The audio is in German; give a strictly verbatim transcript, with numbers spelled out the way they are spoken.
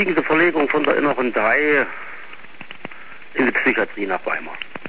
fliegende Verlegung von der Inneren drei in die Psychiatrie nach Weimar.